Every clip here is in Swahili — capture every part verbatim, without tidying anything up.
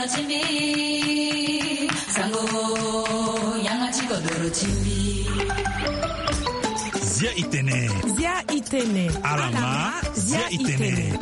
chimbi sango yanga chikodoro chimbi Zia itene Zia itene Alama Zia itene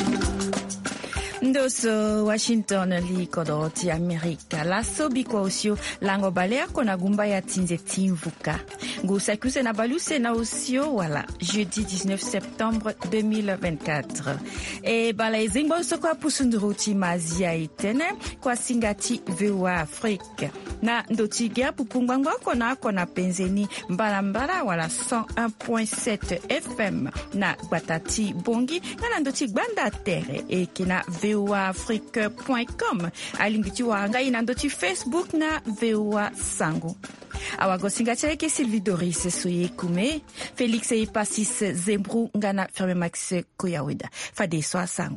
Ndoso Washington li kodo ti Amerika la sobi kwa usio lango balea kona gumba ya tinze timvuka ngu sakuse na baluse na usio wala jeudi dix-neuf septembre deux mille vingt-quatre e bala ezingbo so kwa pusunduru ti mazia itene kwa singati V O A Afrique na ndoti gea pupungwangwa kona kona penzeni mbala mbala wala cent un point sept F M na Batati Bongi na ndoti gbanda tere e kina V O A Afrique point com alingiti wanga inandoti Facebook na V O A Sango awagosinga cheke Sylvie Doris soye kume Felix e Passis Zembru ngana Ferme Max Koyaweda fade so Sango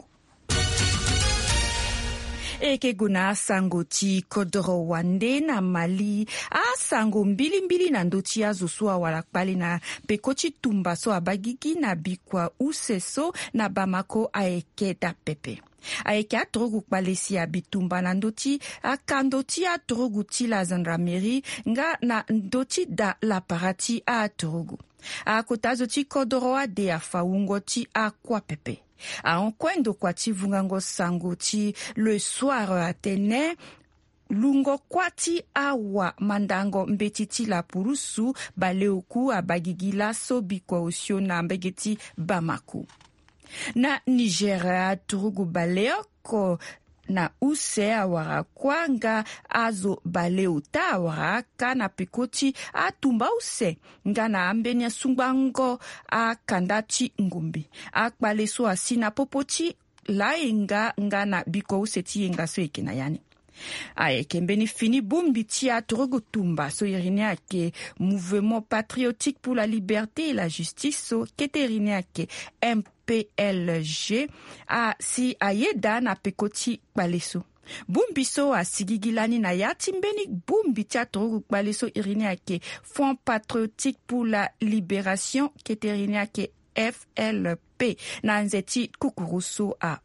eke guna sango ti kodoro wande na Mali a sango mbili mbili na ndoti ya zusua wala kpali na pekochi tumba so abagigi na bikwa useso na Bamako aeke da pepe aeke atrogu kpalesi ya bitumba na ndoti aka ndoti atrogu ti la gendarmerie nga na ndoti da la parati atrogu akotazo ti kodoro ade afaungo ti akwa pepe a onkwendo kwa ti vungango sango ti le soir atene lungo kwati awa mandango mbetiti la purusu baleuku abagigila sobi kwa usio na mbegeti Bamako na Nigeria turugu baleoko na use awara kwanga azo baleu ta awara kana pikoti atumba use nga na ambenya sungbango akandati ngumbi akpaleso asina popoti lainga nga na biko use ti nga so ekena yani aye kembeni fini bumbi tia trogo tumba so irinia ke mouvement patriotique pour la liberté et la justice so keterinia ke M P L G a si ayeda na pekoti baleso bumbi so asigigilani na yati mbeni bumbi tia trogo baleso irinia ke Front patriotique pour la libération keterinia ke F L P na nzeti kukuruso a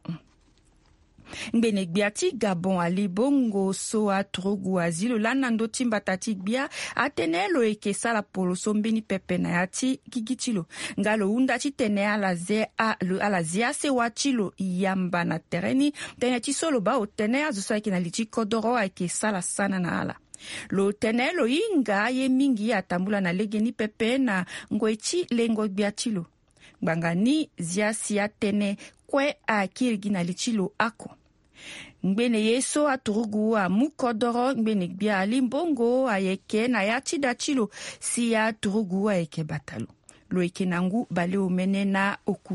Ngbenek biati Gabon ali bongo so atrogu azilo lana ndoti mbatati bia atenelo eke sala polo sombeni pepe na yati gigitilo ngalo unda ti tene ala ze a le ala zia se watilo yamba na tereni tene ti solo ba o tene azusa eke na liti kodoro eke sala sana na ala lo tenelo inga ye mingi atambula na legeni pepe na ngoichi lengo biatilo bangani zia sia tene kwe a kirgi na lichilo ako Ngbene yeso aturugu a mukodoro ngbene bia alimbongo ayeke na yati dachilo si ya turugu ayeke batalo lo eke nangu bale omene na oku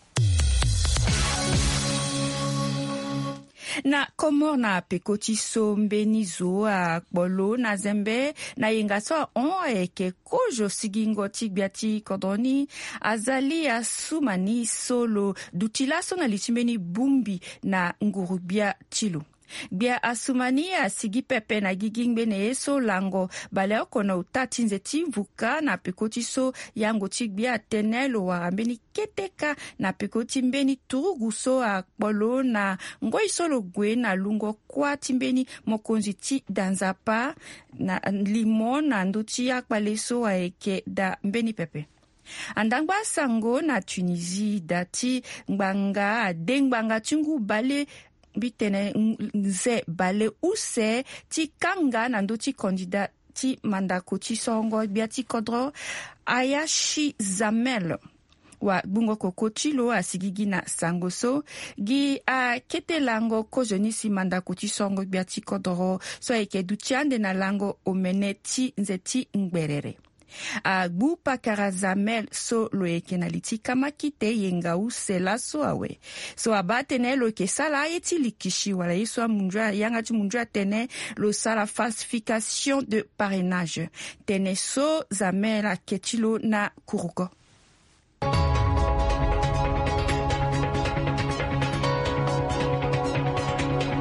na komor na pekoti so mbeni zo a kpolo na zembe na yenga so on eke kojo sigingo tigbiati kodoni azali asumani solo dutila so na lichimbeni bumbi na ngurubia chilo bia asumani asigi pepe na gigingbene eso lango bale okona utati nzeti mvuka na pekoti so yango tigbia tenelo warambeni keteka na pekoti mbeni turugu so akpolo na ngoi solo gwe na lungo kwa timbeni mokonzi ti danzapa na limon na nduti akpale so aeke da mbeni pepe andangba sango na Tunisie dati ngbanga dengbanga tungu bale bitene nze bale use ti kanga na ndo ti kandida ti mandako ti songo bia ti kodro Ayashi Zamel wa bungo koko chilo asigigi na sango so gi a kete lango kojoni si mandako ti songo bia ti kodro so eke dutiande na lango omene ti nzeti ngberere a gbu pakara Zamel so lo eke na liti kamakite yenga usela so awe so abatene lo ke sala eti likishi wala yiswa munjua yanga ti munjua tene lo sala falsification de parrainage tene so Zamel a ketilo na kuruko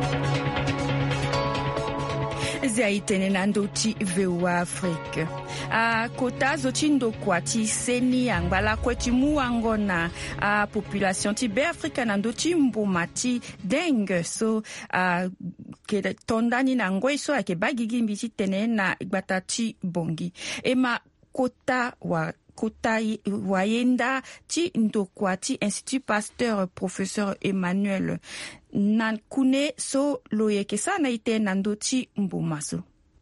zia itene na ndoti V O A Afrique a kota zo ti ndokua ti seni angbala kue ti mu ango na a population ti be afrika na ndö ti mbuma ti dengue so a ke tondani na ngoi so ayeke ba gigi mbi ti tene na gbata ti bongi e ma kota wa kota wayenda ti ndokua ti Institut Pasteur professeur Emmanuel Nankune so lo yeke sa na ite na ndö ti mbuma so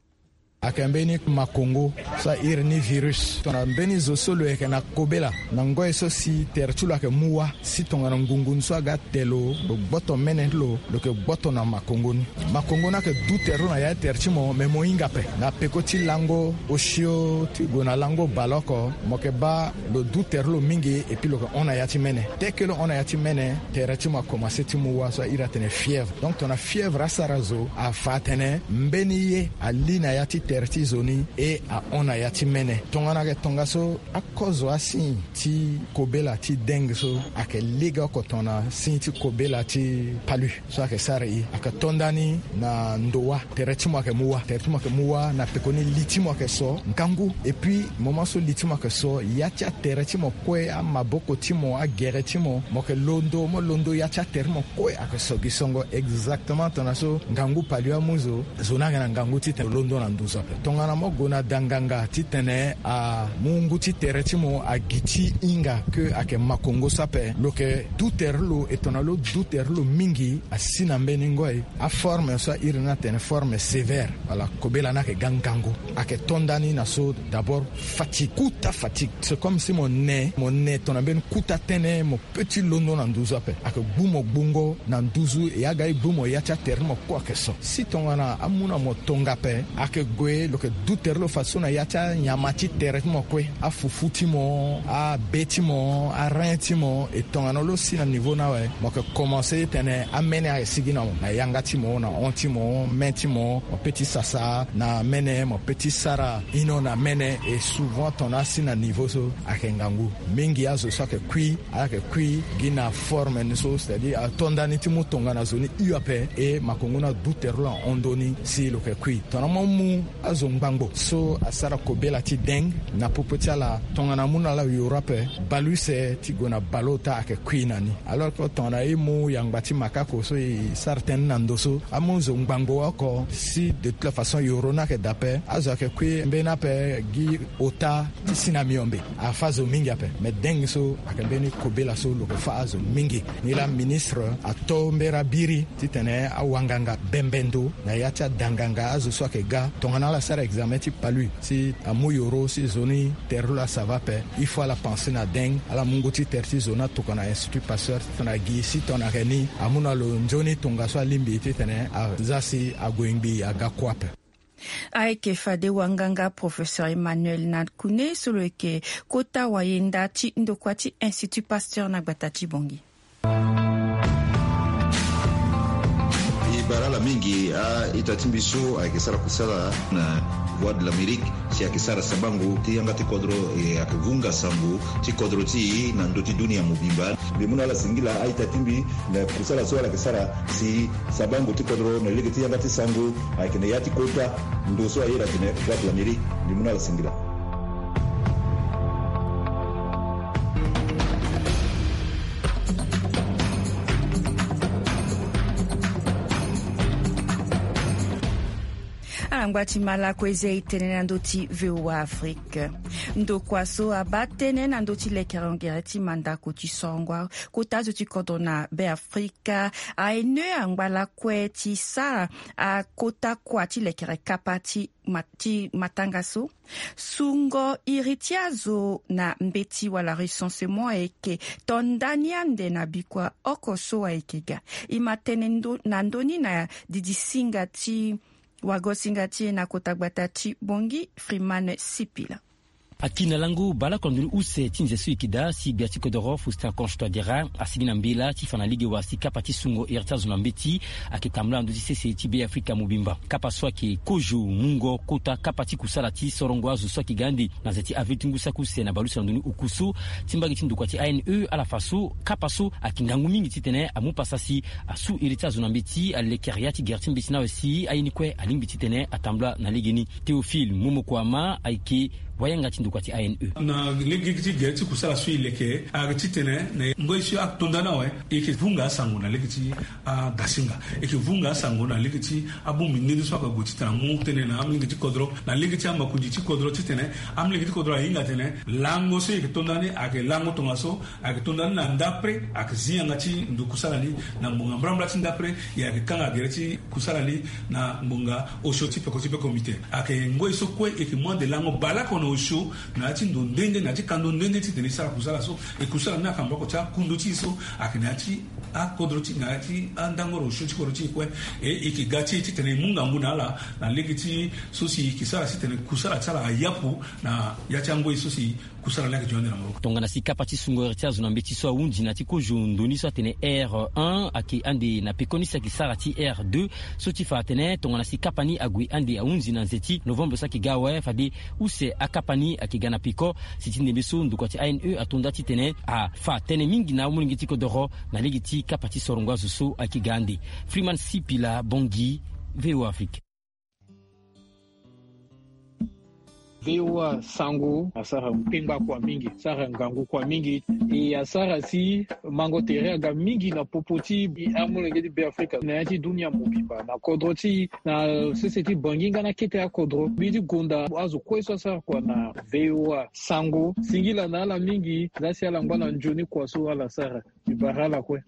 akembeni makongo sa irni virus tona mbeni zo solo yeke na kobela na ngoy so si tertulo ke muwa si tonga na ngungun so aga telo do boto mene lo do ke boto na makongo makongo na ke du terro na ya terchimo me moinga pe na pekoti lango oshio ti gona lango baloko moke ba do du terro mingi et puis lo ona ya ti mene dès que lo ona ya ti mene terchimo a commencé ti muwa so ira tene fièvre donc tona fièvre asarazo a fatene mbeni ye alina ya ti terti zoni e a ona ya ti mene tongana ke tonga so a kozo asi ti kobela ti dengue so ake liga ko tona sin ti kobela ti palu so ake sare i ake tondani na ndowa terti mo ake muwa terti mo ake muwa na pekoni liti mo ake so nkangu et puis moment so liti mo ake so ya ti terti mo kwe a maboko ti mo a gere ti mo mo ke londo mo londo ya ti terti mo kwe ake so gisongo exactement tona so nkangu palu amuzo zona na nkangu ti te londo na nduzo tongana mo gona danganga ti tene a mungu ti tere ti mo a giti inga ke ake makongo sape lo ke du terlo e tona lo du terlo mingi a sina mbeni ngoi a forme so irina tene forme sévère ala kobela na ke gangango ake tondani na so d'abord fatigue kuta fatigue c'est comme si mon nez mon nez tona ben kuta tene mo petit londo na nduzu ape ake bumo bungo na nduzu e aga bumo ya cha termo kwa ke so si tongana amuna mo tonga pe ake gwe lo ke du terlo façon ya cha nyamati tere mo kwe a fufuti mo a beti mo a renti mo et tongana lo si na niveau na we mo ke commencer tene amene a sigina mo na yangati mo na onti mo menti mo mo petit sasa na mene mo petit sara ino na mene et souvent ton asi na niveau so akengangu mingi azo so ke kwi ake kwi gina forme ni so c'est-à-dire a tondani ti mo tongana zoni U A P e makongona du terlo ondoni si lo ke kwi tona mo mu azo ngbango so asara kobela ti deng na popoti ala tongana muna la Europe balu se ti gona balota ake kwinani alors que tona e mu yangbati makako so e certain nandoso amunzo ngbango ako si de toute façon yorona ke dape azo ake kwi mbena pe gi ota ti sinamiombe a fazo mingi ape mais deng so ake beni kobela so lo fa azo mingi ni la ministre ato mbera biri ti tene awanganga bembendo na yacha danganga azo so ake ga tongana la sara examen ti palu si amuyoro si zoni terula ça va pe il faut la penser na deng ala mungo ti terti zona to kana Institut Pasteur tona gi si tona reni amuna lo njoni tonga so limbi ti tene a zasi agoingbi aga kwape ayeke fade wanganga professeur Emmanuel Nankune solo yeke kota wayenda ti ndokua ti Institut Pasteur na gbata ti bongi bara la mingi a itatimbiso akisara kusala na Voix de l'Amérique si akisara sabangu ti yanga ti kodro e akivunga sambu ti kodro ti na ndoti dunia mubimba bimuna la singila a itatimbi na kusala so akisara si sabangu ti kodro na ligi ti yanga ti sangu akine yati kota ndoso ayira tine Voix de l'Amérique bimuna la singila angwati malako eze itene na ndö ti V O A Afrique ndokua so aba tënë na ndö ti lekere ongere ti mandako ti songua kota azo ti kodro na beafrika aene angbala kue ti sara akota kua ti lekere kapa ti ti matanga so sungo iri ti azo na mbeti wala recensement ayeke tondani ande na bikua oko so ayeke ga e ma tënë na ndöni na didi singa ti wagosinga ti na kota gbata ti bongi Freeman Sipila akina langu bala kondulu use tinze su ikida si biati kodoro fusta konshto dira asigina mbila ti fana ligue wa si kapa ti sungo irta zona mbeti akitamla ndu ti sese ti be Afrika mubimba kapa so ki kojo mungo kota kapa ti kusala ti sorongo azu so ki gandi na zeti avetungu sakuse na balusa ndunu ukusu timbagi ti ndukwa ti A N E ala faso kapa so akingangu mingi ti tene amu pasasi asu irta zona mbeti alekeria ti gerti mbeti na aussi ayini kwe alingbi ti tene atamla na ligeni Théophile Momokwama aiki wayanga tindu kwati A N E na legiti geti kusala sui leke agititene ne ngoisi aktondana we ikivunga sangu na legiti a gasinga ikivunga sangu na legiti abu minini swaka gutitana mu tene na amlegiti kodro na legiti amba kujiti kodro titene amlegiti kodro hinga tene lango so ikitondane ake lango tongaso akitondana na ndapre akizia ngati ndu kusala li na mbunga mbrambla tindapre ya kanga gereti kusala li na mbunga oshoti pe kotipe komite ake ngoiso kwe ikimwande lango bala kono osho na ati ndo ndende na ati kando ndende titene sala kusala so e kusala na kambako cha kundu chiso ake na ati a kodroti na ati andangoro osho chikoroti kwe e ikigati titene munga mbuna ala na legiti sosi ikisala titene kusala tsala ayapu na yachango isosi kusala lake jonde na moro tongana sikapa tisungo ertia zona mbeti so unji na tikojo ndoni so tene R un ake ande na pekonisa kisara ti R deux so ti fa tene tongana sikapa ni agui ande unji na nzeti novembre sa kigawe fadi use akapani akigana piko sitinde beso ndukwati A N E atonda ti tene a fa tene mingi na umulingi tiko doro na legiti kapati sorongwa so akigande Freeman Sipila Bongi V O Afrique. Vewa sango asara mpemba kwa mingi sara ngangu kwa mingi e asara si mango terega mingi na popoti amulengedi be Afrika na yati dunia mobimba na kodroti na seseti banginga na kete ya kodro bidi gunda azu kweso asara kwa na vewa sango singila na ala mingi zasi ala ngwana njoni kwa so ala sara ibarala kwe.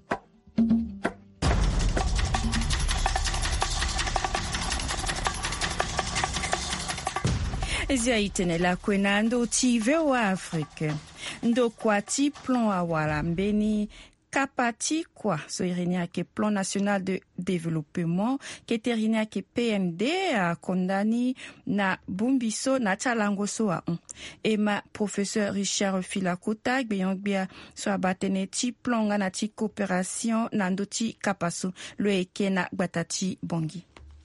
Zia itene la kwena ndo ti V O Afrique. Ndo kwa ti plan awala mbeni kapati kwa so irenia ke plan national de développement ke terenia ke P M D a kondani na bumbiso na talango so a un. Ema professeur Richard Filakota beyongbia so abatene ti plan na ti coopération na ndo ti kapaso lo eke na gbatati bongi.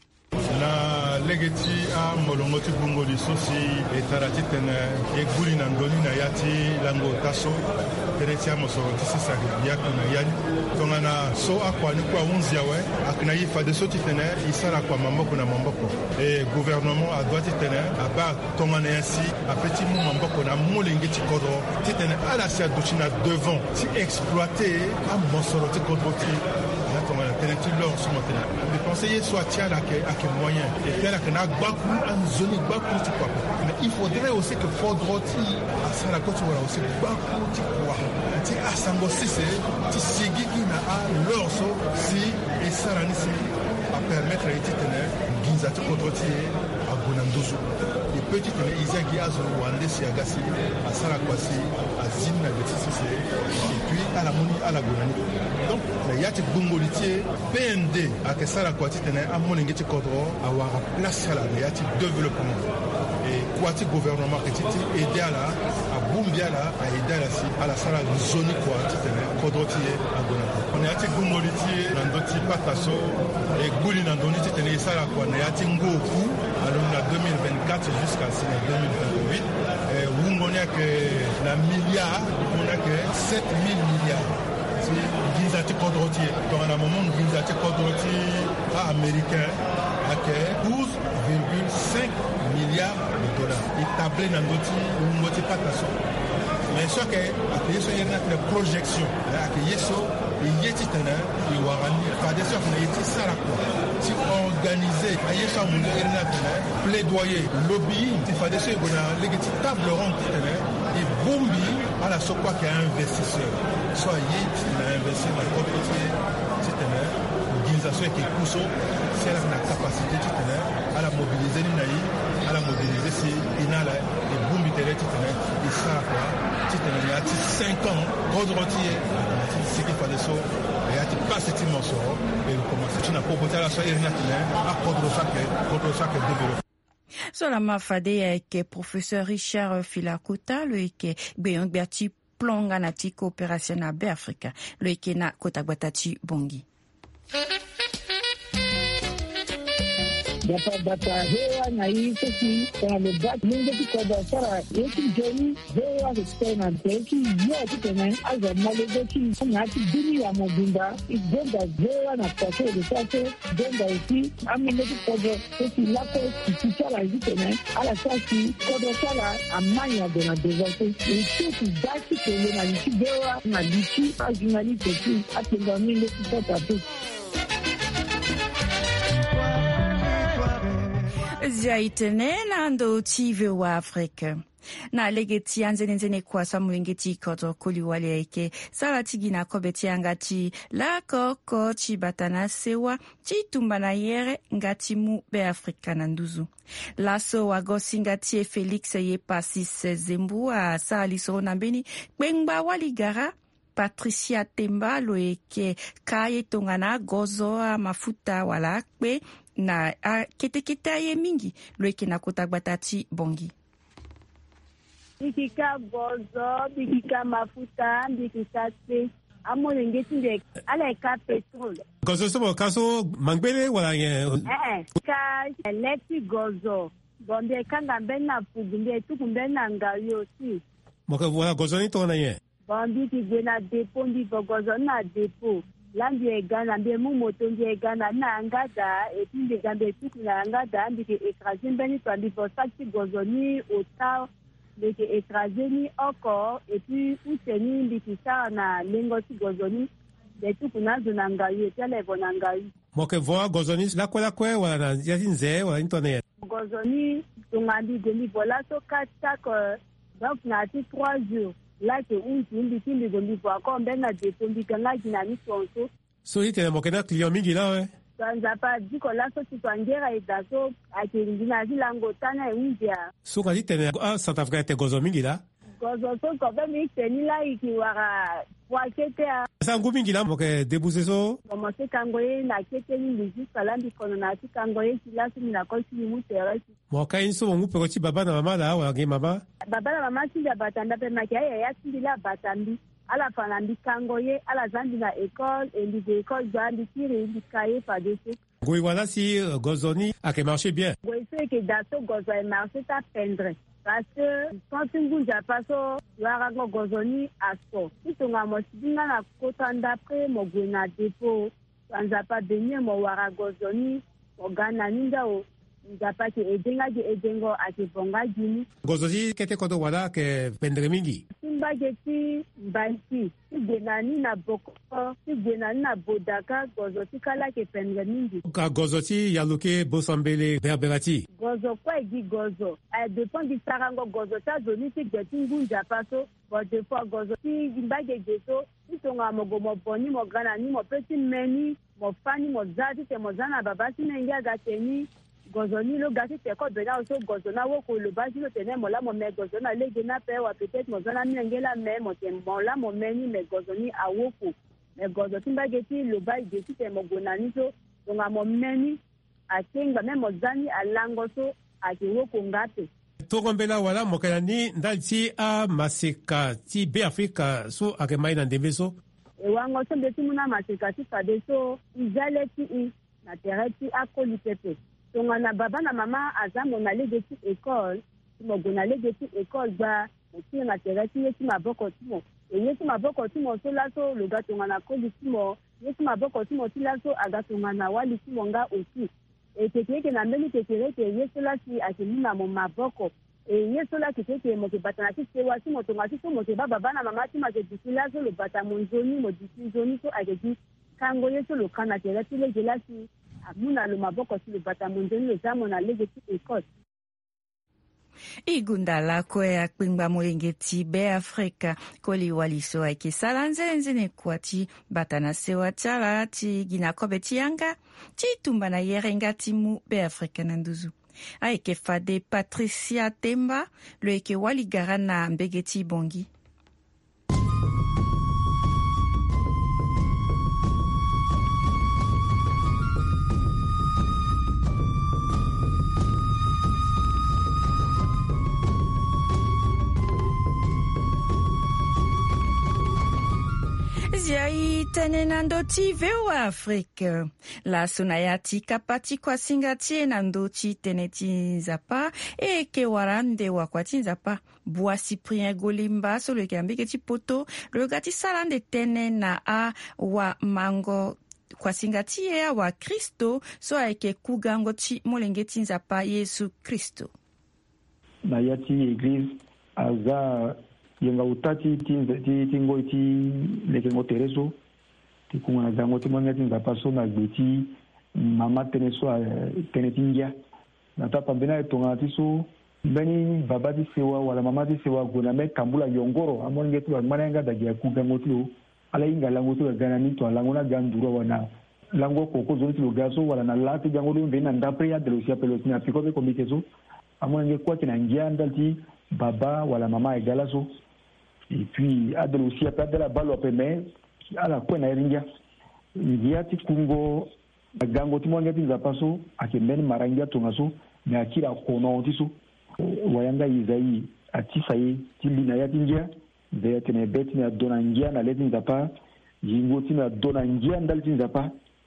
Na legeti a molongo ti bungo di sosi e tarati tene e guri na ndoni na yati lango taso tene ti amoso ti sisa yaku na yani tongana so akwa ni kwa unzi yawe akna yifa de so ti tene isara kwa mamboko na mamboko e gouvernement a doit ti tene aba tongana ainsi a petit mou mamboko na molingi ti kodro ti tene ala sia duchina devant ti exploiter a mosoro ti kodro ti tongana tene ti lor so motena le conseiller soit tia la ke ak moyen et faire que na gbaku en zone gbaku ti kwa mais il faudrait aussi que Fodroti à sala ko ti wala aussi gbaku ti kwa ti asango sise ti sigigi na a lorso si et sala ni si à permettre à titene ginza ti Fodroti a gonandozo les petits tene izagi azo wande si agasi a sala kwa si a zina de sise et puis à la moni à la gonani donc la yati bungolitier P N D a que sala kwa titene a molingi ti kodro avoir place à la yati développement et quoi ti gouvernement qui ti aider à la à bumbia la à aider la si à la sala zone quoi titene kodro ti a gonana on yati bungolitier na ndoti pataso et guli na ndoni titene sala kwa na yati ngoku alors na deux mille vingt-quatre jusqu'à deux mille vingt-huit et wungoni que la milliard on a que sept mille milliards si ginzati kodroti dans un moment ginzati kodroti américain à douze virgule cinq milliards de dollars établi dans notre ngoti pataso mais ce que accueillir sur une projection accueillir sur yeti tana i warani fa de so na yeti sara ko si organiser ayesha mundu erna tana plaidoyer lobby ti fa de so bona legiti table ronde tana et bombi ala so quoi que investisseur soit yeti na investir na propriété tana organisation qui pousse si elle a la capacité tana ala mobiliser ni nayi ala mobiliser si inala et bombi tele tana et sara quoi tana il y a cinq ans rodrotier ce qu'il fallait ça et a pas cette morceau et commencer tu n'as pas porté la soirée rien à contre chaque contre chaque développement. So la mafade ke professeur Richard Filakota le ke beyong biati plonga na ti coopération na be Afrika le ke na kota gbatati bongi. Dapa bata hewa na hii sisi kwa lebati mungu kwa dasara yeki joni hewa kutena teki yote tena aza malezeki ngati dini ya mobimba igonda hewa na kwato lesate gonda usi amende kwa sisi lako kichara hizi tena ala sasi kwa dasara amanya dona devote usiku dasi kwenye na lichi hewa na lichi ajunali teki atenga minde kupata tu. Zia itene na ndo tive wa Afrika. Na legeti anzene nzene kwa samulingeti koto kuli wale eke salatigi na kobeti angati la koko chi batana sewa chi tumbana yere ngati mu be Afrika na nduzu. Laso wagosi ngati e Felix ye pasis zembu a saliso nambeni kwengba waligara Patricia Temba lo eke kaye tongana gozo a mafuta wala kwe na a keteketa ye mingi lo eke na kota batati bongi. Bikika gozo, bikika mafuta, bikika te. Amo ngeti ndek ala ka petrol. Gozo sobo kaso mangbele wala ye. Eh, ka eleti gozo. Bonde kanga bena fugumbe tukumbe na ngayo si. Moka wala gozo ni tona ye. Bondi ki gena depo ndi gozo na depo. Lambi e gana mbe mu moto ndi e gana na angada e pinde gambe tuku na angada ndike ekrasien beni twandi posaki gozo ni ota ndike ekrasien ni oko et puis useni ndiki sa na lengosi gozo ni de tuku na zona ngayo tele bona ngayo. Moke voa gozo ni la kwela kwe wala na yati nze wala intone. Gozo ni tungandi demi vola so kata ko donc na ati trois jours. Là que un timbi timbi gondi kwa ko mbenga de timbi kanga kina ni sonso so ite mo kena client mingi la we sanza pa diko la so tutangera itaso akingina zilango tana india so kali tene a South Africa te gozo mingi la gozo so ko be mi teni la ikiwara kwa kete a sa ngumingi la mo ke debuse so como se kangoye na kete ni lisi salambi kono na ti kangoye kila sumi na ko si mu terasi mo ka inso mo pe ko ti baba na mama la wa ge mama baba na mama si ya batanda pe makia ya si la batandi ala fanandi kangoye ala zandi na école et les écoles zandi tire ndikaye pa dese Goi wala si uh, gozoni a ke marché bien goi se ke daso gozo e marché ta pendre parce que quand tu ngunja paso yara go gozoni aso itonga mo sidinga na kota ndapre mo gwena depo anza pa benye mo wara gozoni mo gana ninda o nzapa ke edenga ke edengo ake bonga jini gozozi kete kodo wala ke pendre mingi simba geti banki sigenani na boko sigenani na bodaka gozoti kala ke pendre mingi ka gozoti yaluke bosambele berberati gozo kwa egi gozo a depend di sarango gozo ta zoni ti geti ngunja paso bo de fois gozo ti mbage geso itonga mogo mo boni mo gana ni mo peti meni mo fani mo zati te mo zana babasi nenga gateni gozoni lo gasi te ko bena so gozona wo ko lo basi lo tene mo la mo me gozona lege na pe wa peut-être mo zona mengela me mo te mo la mo meni me gozoni awoko me gozoti mbageti lo ba gesi te mo gonani so nga mo meni atenga me mo zani alango so ake woko ngate to kombela wala mo kana ni ndalti a maseka ti be Afrika so ake mai na ndebeso e wango so beti muna maseka ti fadeso izaleti i na tereti akoli pepe tonga na baba na mama azamo na legeti école mo gona legeti école ba ti na tereti yeti maboko timo e yeti maboko timo so la so lo gatonga na koli timo yeti maboko timo ti la so agatonga na wali timo nga aussi e teke na mbeli teke ke yeso la si akimina mo maboko e yeso la teke mo ke batana ti sewa ti mo tonga ti so mo ke baba na mama ti ma ke dikila so lo bata mo nzoni mo dikizoni so ageji kango yeso lo kana tereti legela si amuna lo maboko si lo bata mondeni lo zamo na lege ti ekot. Igunda la kwe ya kwingba mwengeti be Afrika koli waliso ake salanze nzene kwa ti batana sewa chala ti gina kobe ti yanga ti tumba na yerenga ti mu be Afrika nanduzu. Aike fade Patricia Temba lo eke wali gara na mbegeti bongi. zia itene nandoti veo Afrique. La sunayati kapati kwa singati nandoti teneti nzapa e ke warande wakwati nzapa. Bua Cyprien Golimba so le kiambike ti poto le gati salande tene na a wa mango kwa singati ya wa Kristo so aike kugango ti molengeti nzapa Yesu Kristo. Na yati église aza yenga utati ti tingo iti lekengo tereso ti kunga zango ti mwanga ti nzapa so na gbeti mama tene so tene tingia na tapa mbena etonga ti so mbeni baba ti sewa wala mama ti sewa gona me kambula yongoro amonge ti mwana nga dagi ya kugango ti lo ala inga lango ti gana ni to lango na ganduro wana lango koko zo ti lo gaso wala na lati gango do mbena ndapre ya de lo sia pelo ni apiko be komite so amonge kwa ti na ngia ndalti baba wala mama egala so. Et puis, à de l'aussi, à de la balle au paiement, à la coin aéringa. Il y a des Congo, à Gango, tout le monde a pas so, à Kemen, Maranga, Tomaso, mais à qui la Konotiso, Wayanga Isaïe, à Tisaïe, Tilina Tindia, Béatene Betne à Donangia, à l'Edin Zapa, Jingotin à Donangia, d'Altin Zapa,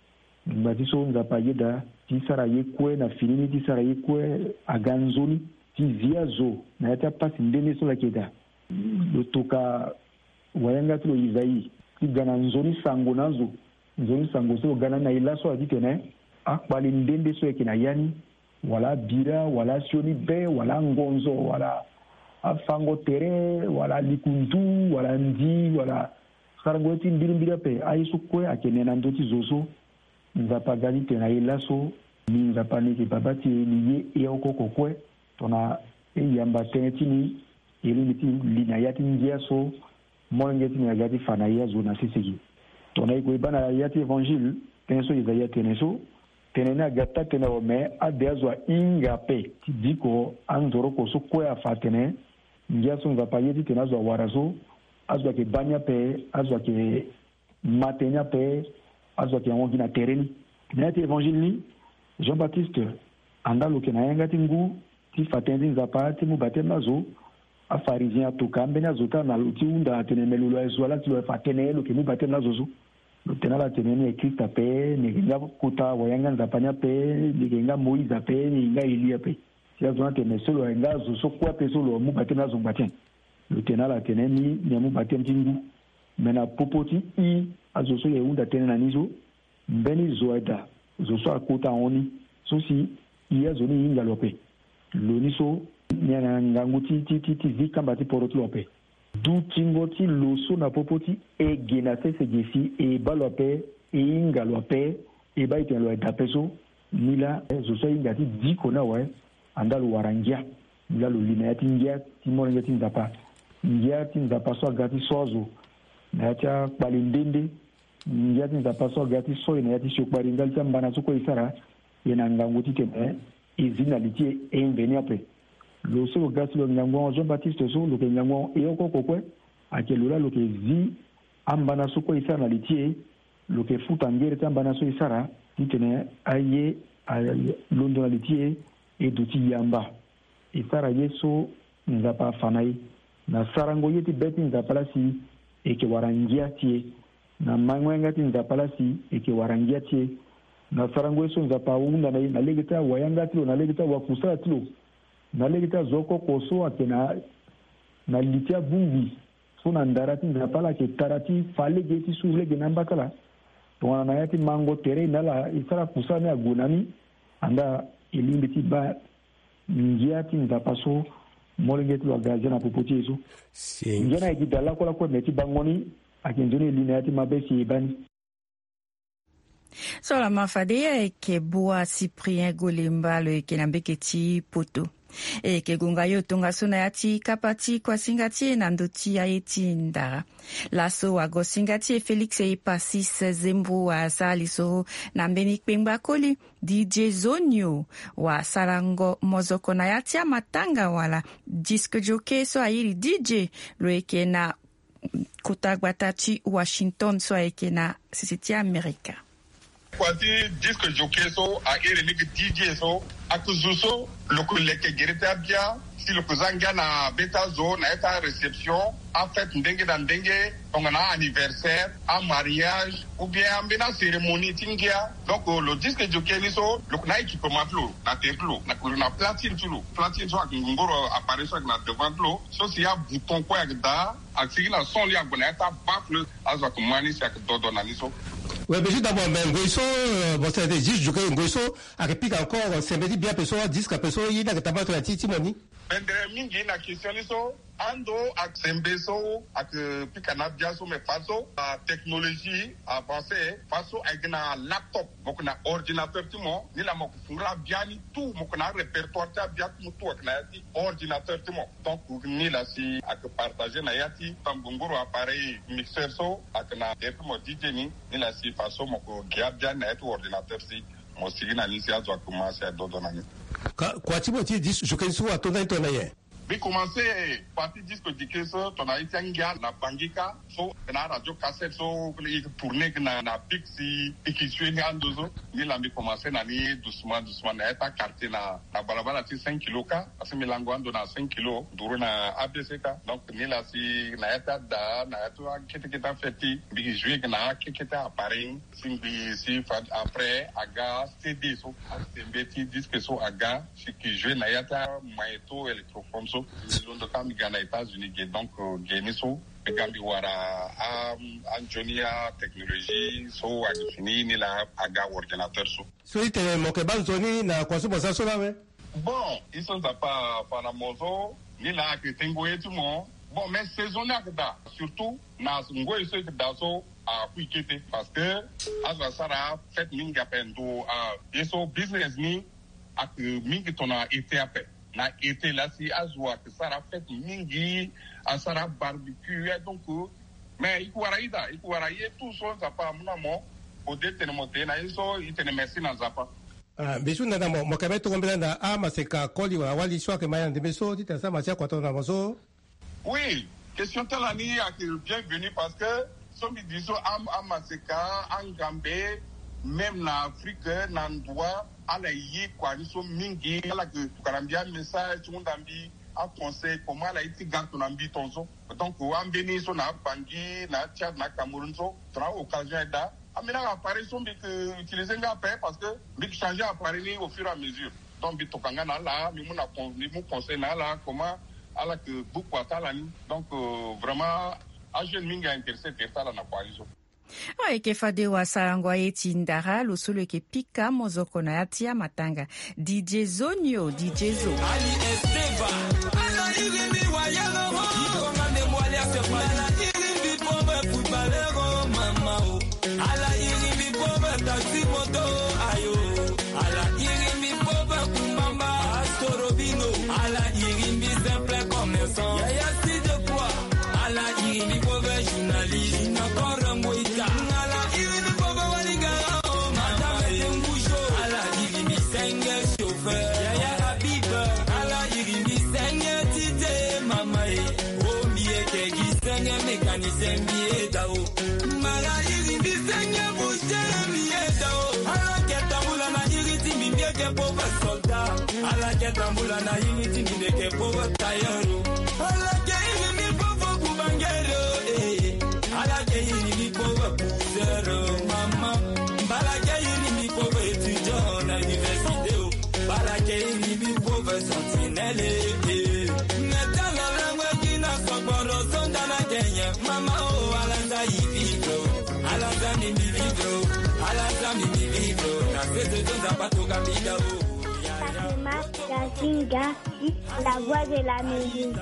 Batiso, Zapa Yeda, Tisaraye Kwe, na Finini, Tisaraye Kwe, à Ganzoni, Tiziazo, n'a pas une dénée sur la Keda. Le toka wayanga tulo Isaïe ti gana nzoni sango nazo nzoni sango so gana na ila so aditene akbali ndende so ekina yani wala bira wala sioni be wala ngonzo wala afango tere wala likundu wala ndi wala sarango ti mbiri mbiri pe aisu kwe akenena ndoti zozo nzapa gali tena ila so ni nzapa ni ki babati ni ye okoko kwe tona eyamba tenetini ili miti lina yati njia so mwengeti ni agati fana ya zona sisigi. Tona iko ibana yati evangile tenso izaya teneso tenena gata tena ome adeazwa ingape tidiko anzoro koso kwe afatene njia so nzapa yeti tenazwa waraso azwa ke banya pe azwa ke matenya pe azwa ke wangi na tereni. Yati evangile ni Jean-Baptiste andalo ke na yangati ngu ti fatenzi nzapa ti mubatem nazo a pharisien to kambena zota na luti unda tenemelo ezwala ti lo fatene lo ke mu batem na zozo lo tenala tenene Krista pe ni nga kuta wayanga nzapanya pe ni nga Moïse pe ni nga Elia pe sia zona tene solo nga zoso kwa pe solo mu batem na zo batem lo tenala teneni ni mu batem tingu mena popoti i azoso ye unda tenena nizo mbeni zoeda zoso akuta oni so si iya zoni inga lope lo niso nyana ngangu ti ti ti ti vika mbati porot lope du tingoti loso na popoti e gena se se gesi e balope e inga lope e ba iten lo edapeso mila zo so inga ti diko na we andalo warangia mila lo lina yati ngia ti mo ngia ti nzapa ngia ti nzapa so gati sozo na cha balindende ngia ti nzapa so gati so ina yati shokbari ngal ta mbana so ko isara yena ngangu ti teme izina litie e inveni apre lo so gasi lo nyango Jean-Baptiste so lo ke nyango e oko kokwe akelula lo ke zi ambana so ko isara litie lo ke futa ngere tambana so isara ditene aye londo litie e duti yamba isara yeso nzapa fanai na sarango yeti beti nzapa si e ke warangia tie na mangwenga ti nzapa si e ke warangia tie na sarango yeso nzapa unda na na legeta wayanga tilo na legeta wakusa tilo na legeta zoko koso akena na litia bumbi so na ndarati nzapala ke tarati fale geti sule ge nambakala to na yati mango tere na la isara kusana ya gunani anda ilimbi ti ba njia ti nzapaso molengeti wa gaza na popoti eso njana ikidala kola ko meti bangoni akinjoni lina yati mabesi ibani. So la mafadea e ke Bua Cyprien Golimba lo e ke nambeketi poto. E ke gunga yo tonga suna yati kapati kwa singati na ndoti ya eti ndara. Laso wa go singati e Felix e Pasis Zembo wa saliso na mbeni kpengba koli D J Zonyo wa sarango mozoko na yati ya matanga wala disco joke so ayiri D J lo e ke na kutagbatachi Washington so e ke na sisiti Amerika. Quasi disque jockey so a ere D J so akuzuso loko leke gereta bia si loko zanga na beta zo na eta réception en fait ndenge na ndenge on a anniversaire un mariage ou bien ambina cérémonie tingia donc le disque jockey ni so loko na équipement plo na templo na na platine tulo platine so ngoro apparaît so na devant plo so si ya bouton ko ya da aksi na son li agona eta bafle azo ko mani sak dodo na ni so. Oui, mais juste d'abord, mais Ngoïso, bon, c'est des juges, je Ngoïso, a répliqué encore, c'est bien, personne, dix, personne, il y a que t'as pas la titimoni. Ben, mingi, la question, so, ando, ak sembeso, ak pikana biaso, mais faso, la technologie avancée, faso, avec na laptop, donc na ordinateur, tout le monde, ni la mokufura, bien, ni tout, mokuna répertoire, bien, tout, ak na yati, ordinateur, tout le monde. Donc, ni la si, ak partager na yati, tambunguru appareil, mixeur, so, ak na, et tout, D J ni, ni la si, façon moko giabia na etu ordinateur si mo sigina ni si azo commencer à dodonani quoi tu dis dis je connais soit ton ton aye bi commencer partie disque dike so ton aye tangia na bangika so na radio cassette so il tourner na na pixi qui suit ni andozo ni la mi commencer na ni doucement doucement na eta quartier na na balabala ti cinq kilos ka parce que milango ando na cinq kilos duru na A B C ka donc ni la si na eta da na etu kete kete feti bi jouer na kete appareil si si après aga C D so mbeti disque so aga si qui jouer na eta maito électrophone so londo kam gana États-Unis donc geni so gambi wara am Anjonia technologie so agifini ni la aga ordinateur so so ite mo ke banzoni na kwa so bosa so lawe bon ils sont pas para mozo ni la que tengo etu mo bon mais saison na da surtout na ngo iso da so a kuikete parce que azwa sara fait minga pendo a eso business ni ak mingi tona été après na été là si azwa que sara fait mingi a sara barbecue donc mais ikuwara ida ikuwara ye tout so zapa munamo odete mote na eso itene merci na zapa ah bisu na mo mo kabeto ngombela na ama seka koli wa wali swa ke maya ndebeso tita sa macha kwa tona mozo. Oui, question talani a bienvenue parce que somi diso am amaseka angambe même na Afrique na ndwa ala yi kwa niso mingi ala que tukarambia message mundambi a conseil comment la iti ganto na mbi tonzo donc o ambeni so na bangi na Tchad na Cameroun so tra occasion da amina appareil so mbik utiliser nga après parce que mbik changer appareil au fur et à mesure donc bi tokanga na la mi muna mi mu conseil na la comment ala que beaucoup atalani donc vraiment a jeune mingi intéressé tertala na kwalizo. Eke fade wa sarangwa eti ndara losolo eke pika mozoko na yatia matanga D J Zonyo D J Zo Ali Esteva ala igimi wa yelo ho ikonga ne mwali asefala ala igimi pobe footballero mama o ala igimi pobe taxi moto ayo ala igimi pobe kumamba astorobino ala igimi simple commerçant ya ya si de quoi ala igimi pobe journaliste na korango ala igimi pobe walinga o madame Tembusho ala igimi senge chauffeur ya ya Habib ala igimi senge tite mama e o miye ke gisenge mécanicien miye dao mala igimi senge bouche miye dao ala ketambula na igiti miye ke pobe soldat ala ketambula na igiti miye ke pobe tailleur ala ke igimi pobe kubangero eh ala ke igimi pobe pousseur mama bala ke igimi pobe étudiant na université bala ke igimi pobe sentinelle eh metala langue kina sokoro sonda na Kenya mama oh ala za vivro ala za mi vivro ala za mi vivro na sese donza patoka bida oh Fatima Kazinga, la voix de la musique.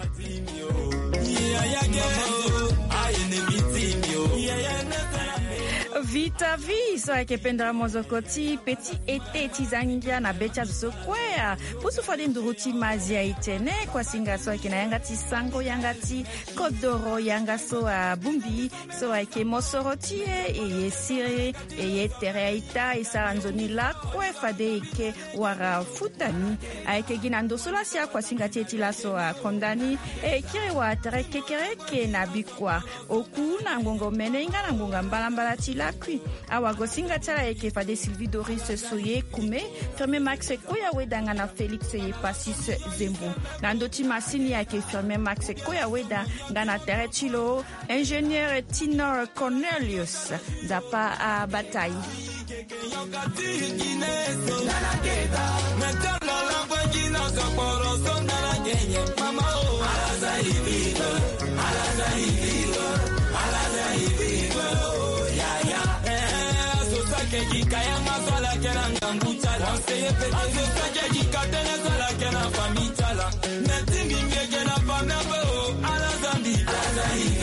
Vita vi so akependa mozokoti petit été tizangia na becha zokwea pusu fade nduruti mazia itene kwa singa so akina yangati sango yangati kodoro yangaso a bumbi so ake mosoroti e yesire e yetereita isaranzoni la kwa fade ke wara futani ake ginando sola sia kwa singa teti la so a kondani e kire wa tere kekere ke na bikwa oku na ngongo menenga na ngonga mbalambala tila lakui awago singa tala eke fade Sylvie Doris Soye Kume firme Max Koya Weda ngana Felix ye Pasis Zembo nandoti masini yake firme Max Koya Weda ngana Tere Chilo ingénieur Tinor Cornelius zapa a bataille Ala